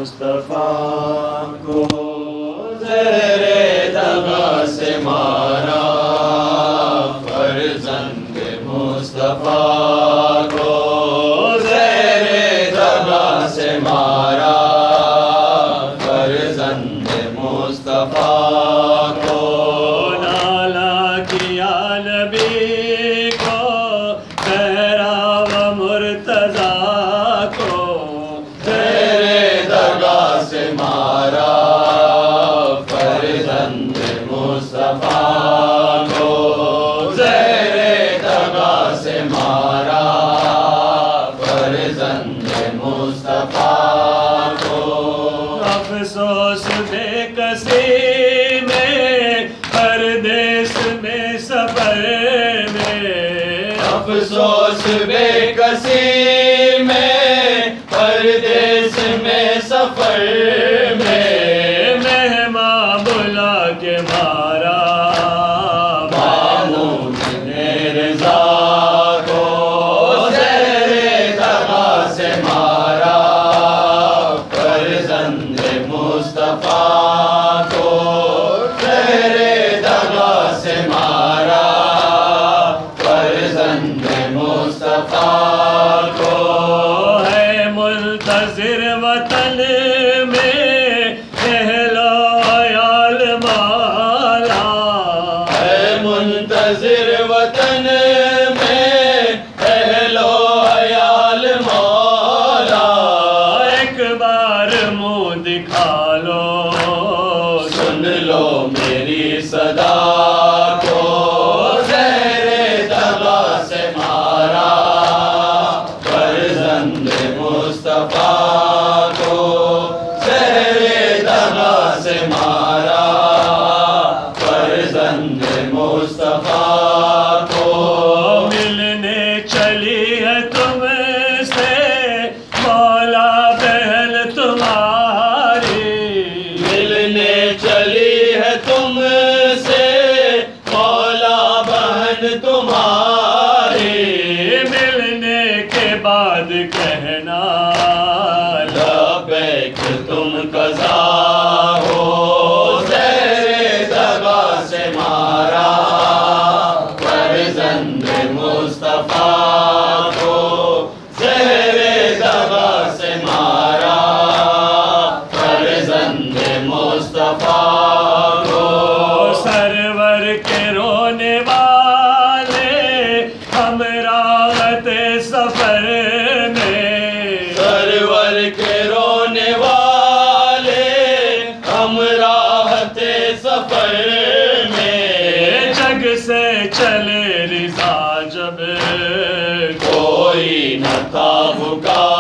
مصطفیٰ کو زہر دغا سے مارا، فرزند مصطفیٰ کو زہر دغا سے مارا، فرزند مصطفیٰ کو نالا کیا نبی کو، تیرا و مرتضیٰ کو زہر دغا سے مارا، فرزند مصطفیٰ کو زہر دغا سے مارا، فرزند مصطفیٰ کو افسوس بے کسی میں، پردیس میں سفر میں، افسوس بے کسی میں، پردیس میں سفر میں، مہمان بلا کے مارا مامون رضا کو زہر دغا سے مارا، فرزند مصطفیٰ کو زہر دغا سے مارا، فرزند مصطفیٰ کو ہے منتظر وطن میں اہل و عیال مولا، ہے منتظر وطن میں اہل و عیال مولا، ایک بار منہ دکھا لو، سن لو میری صدا کو زہر دغا سے مارا، فرزند مصطفیٰ کو زہر دغا سے مارا، فرزند مصطفیٰ کو ملنے چلی ہے تم سے مولا بہن تمہاری، ملنے چلی ہے تم سے مولا بہن تمہاری، ملنے کے بعد کہنا لبیک تم قضا ہو، زہر دغا سے مارا، فرزند مصطفیٰ کو زہر دغا سے مارا، فرزند مصطفیٰ کو سرور کے رونے والے ہمراہت سفر میں، سرور کے رونے والے ہمراہت سفر میں، جگ سے چلے رضا جب کوئی نہ تھا بکا